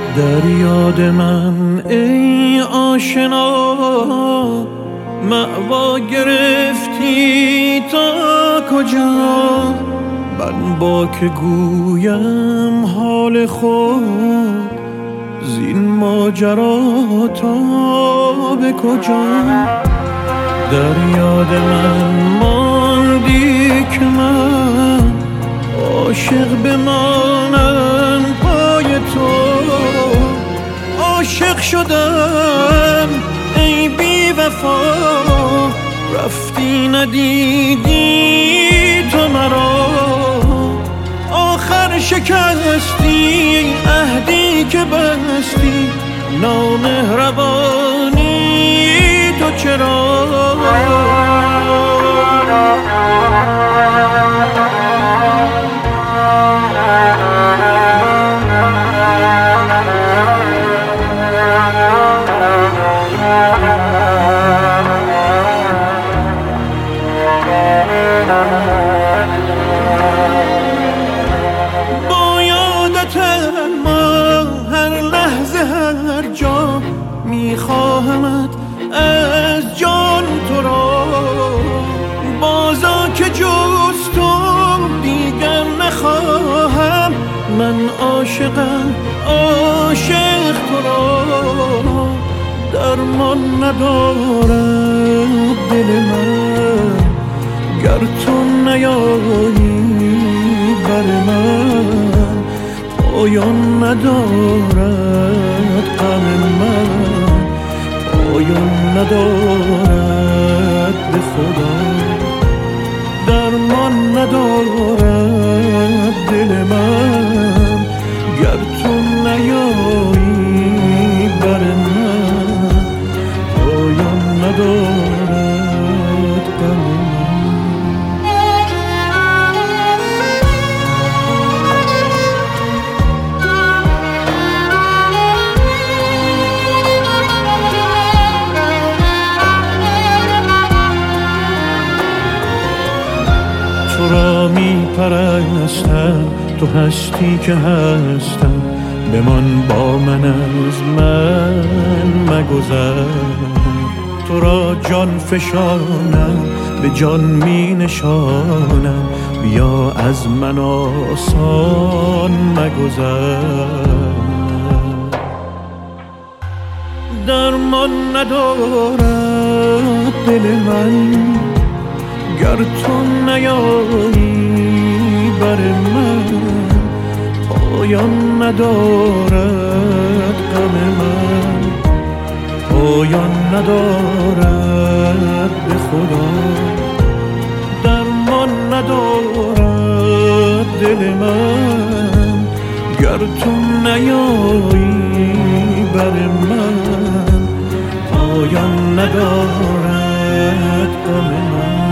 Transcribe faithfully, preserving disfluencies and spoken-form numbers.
در یاد من ای آشنا مأوا گرفتی تا کجا؟ من با که گویم حال خود زین ماجرا تا به کجا؟ در یاد من ماندی که من عاشق بمانم پای تو. عاشق شدم ای بی وفا رفتی ندیدی تو مرا. آخر شکستی عهدی که بستی نامهربانی تو چرا؟ با یادت ما هر لحظه هر جا میخواهمت از جان تو را. بازا که جز تو دیگر نخواهم من عاشقم عاشق تو را. درمان ندارد دل من گر تو نیایی بر من. پایان ندارد غم من پایان ندارد به خدا. درمان ندارد دل من گر تو نیایی بر من. پایان ندارد غم من. تو را می پرستم تو هستی که هستم بمان با من از من مگذر. تو را جان فشانم به جان می نشانم بیا از من آسان مگذر. درمان ندارد دل من گر تو نیایی بر من. پایان ندارد غم من پایان ندارد به خدا. درمان ندارد دل من گر تو نیایی بر من. پایان ندارد غم من.